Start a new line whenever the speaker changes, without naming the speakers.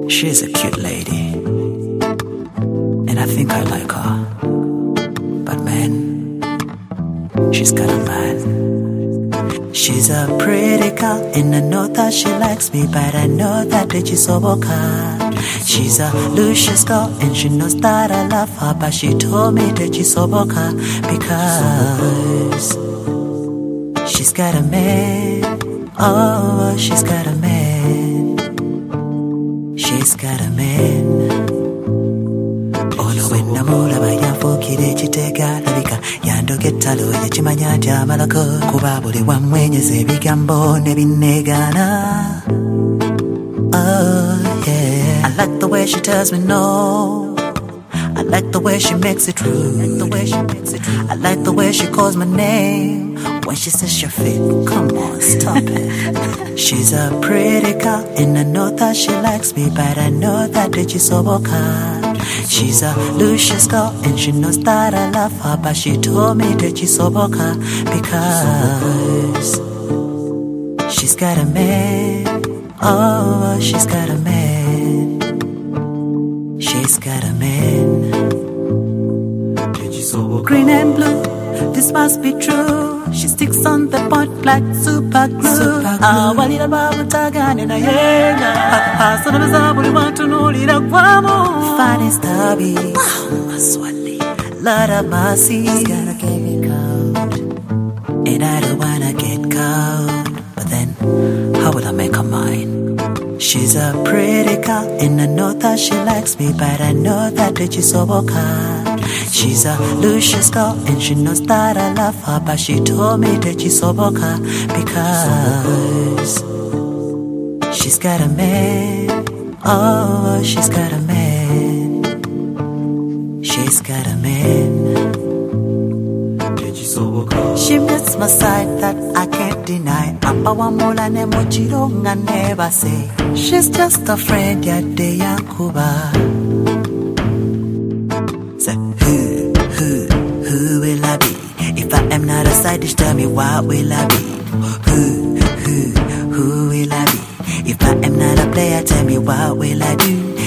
She's a cute lady, and I think I like her. But man, she's got a man. She's a pretty girl, and I know that she likes me, but I know that she's so boca. She's a luscious girl, and she knows that I love her, but she told me that she's so boca because she's got a man. Oh, she's got a man. She's got a man. Oh no, when I'm all about Yafokide Chitega, Lavika, Yando Getalo, Yachimanya, Malako, Kubabuli, one when you say Bigambo, Nebi Negana. Oh, yeah. I like the way she tells me no. I like the way she makes it true. I like the way she calls my name when she says Shafiq. Come on, stop it. She's a pretty girl, and I know that she likes me, but I know that she's so boca. She's a luscious girl, and she knows that I love her, but she told me that she's so boca because she's got a man. Oh, she's got a man. She's got a man. Green and blue, this must be true. She sticks on the point like super glue. Walira babutaga nena yenga. Sana bazabuli wantu nulira kwamu. Finest hobby. Maswali. Lot of mercy. Gotta keep it cold. And I don't wanna get cold. But then, how will I make her mine? She's a pretty girl, and I know that she likes me, but I know that she's so boca. She's a luscious girl, and she knows that I love her, but she told me that she's so boca because she's got a man. Oh, she's got a man. She's got a man. She meets my side that I can't deny. Apawamula ne mochironga never say. She's just a friend yade Yankuba. Say who will I be? If I am not a side dish, tell me what will I be? Who will I be? If I am not a player, tell me what will I do?